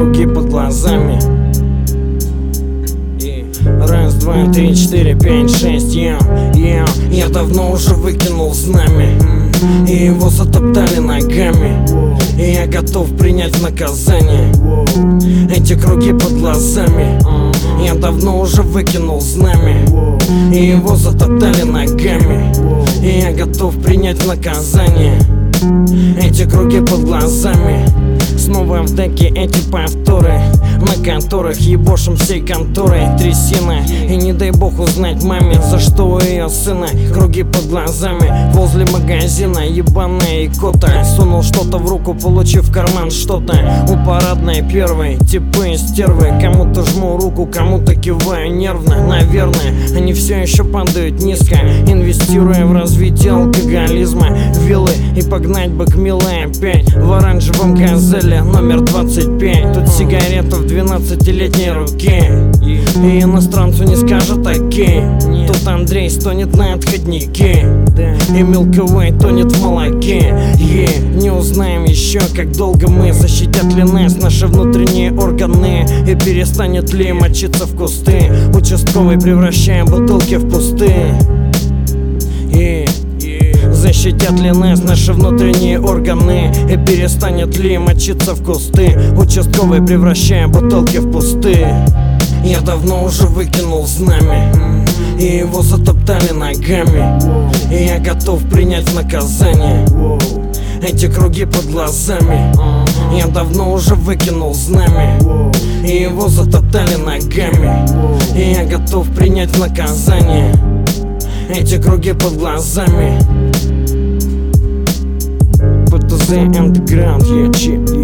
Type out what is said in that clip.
круги под глазами. Раз, два, три, четыре, пять, шесть, я давно уже выкинул знамя, и его затоптали ногами, и я готов принять наказание. Эти круги под глазами, я давно уже выкинул знамя, и его затоптали ногами, и я готов принять наказание. Эти круги под глазами, снова в деке эти повторы, на которых ебошим всей конторой трясина. И не дай бог узнать маме, за что у ее сына круги под глазами. Возле магазина ебаная икота, сунул что-то в руку, получив в карман что-то. У парадной первой типы стервы, кому-то жму руку, кому-то киваю нервно. Наверное, они все еще падают низко, инвестируя в развитие алкоголизма. Виллы и погнать бы к милой опять в оранжевом газеле номер 25. Тут сигарета в 12-летней руке, и иностранцу не скажет окей. Тут Андрей стонет на отходнике, и Milky Way тонет в молоке. Не узнаем еще, как долго мы, защитят ли нас наши внутренние органы, и перестанет ли мочиться в кусты. Участковый превращая бутылки в пустые. Защитят ли нас наши внутренние органы, и перестанет ли мочиться в кусты. Участковый превращая бутылки в пустые. Я давно уже выкинул знамя, и его затоптали ногами, и я готов принять наказание. Эти круги под глазами, я давно уже выкинул знамя, и его затоптали ногами, и я готов принять наказание. Эти круги под глазами. Put the underground, yeah,